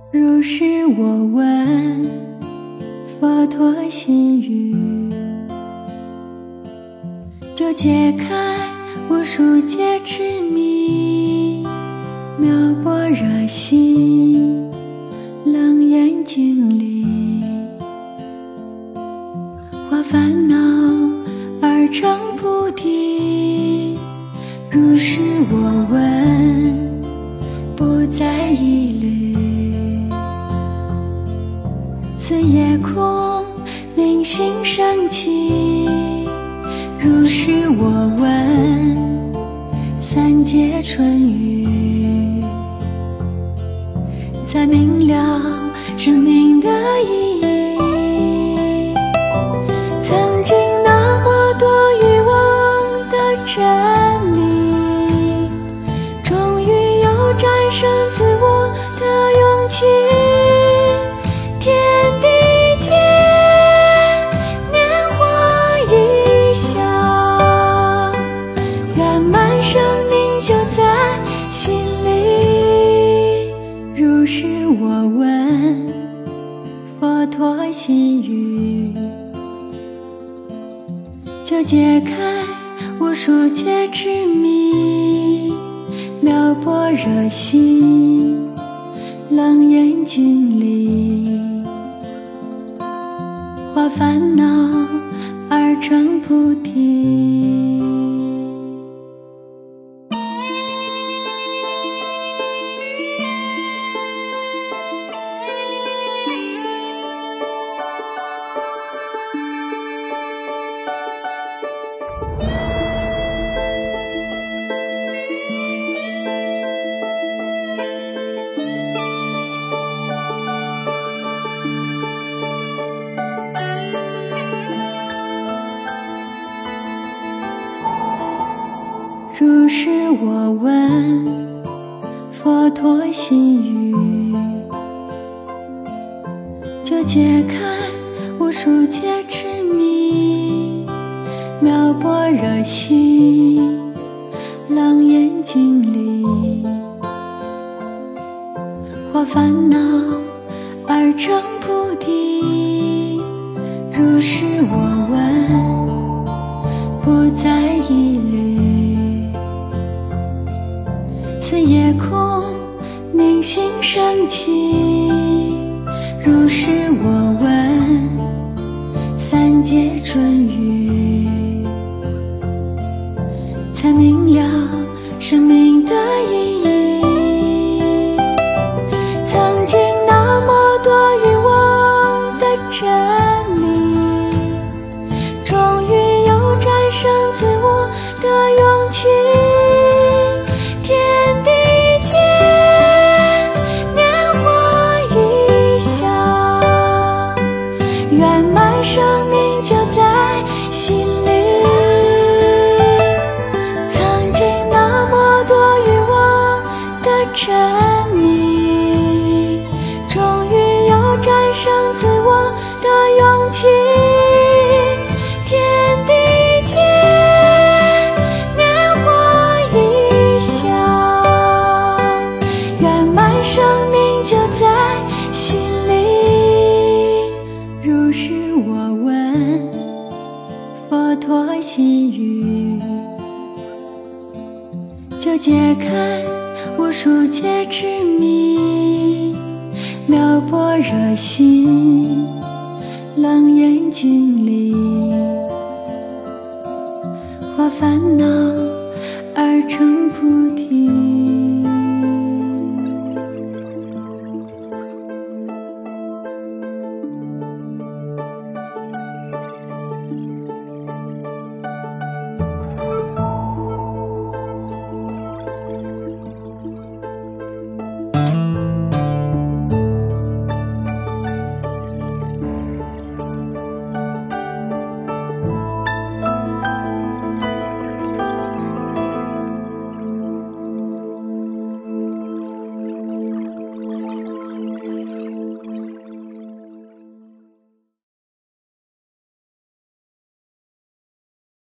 如是我闻佛陀心语，就解开无数劫痴迷，妙般若心，楞严经里，化烦恼而成菩提。如是我闻，不再疑虑，此夜空明心升起。如是我闻，三界春雨，才明了生命的意义。曾经那么多欲望的真理，终于有战胜自我的勇气。天地间年华一笑，圆满生命就在心里。如是我闻佛陀心语，就解开无数劫痴迷，妙般若心，楞严经里，化烦恼而成菩提。如是我闻佛陀心语，就解开无数劫痴迷，妙般若心，楞严经里，化烦恼而成菩提。如是我闻，不再疑虑，此夜空明心升起。如是我闻，三界春雨，才明了生命的意义。曾经那么多欲望的真理，终于有战胜自我的勇气。天地间年华一笑，圆满生命就在心里。曾经那么多欲望的真理，终于有战胜自我的勇气。天地间年华一笑，圆满生命就在心里。如是我闻佛陀心语，就解开无数劫痴迷，妙般若心，楞严经里，化烦恼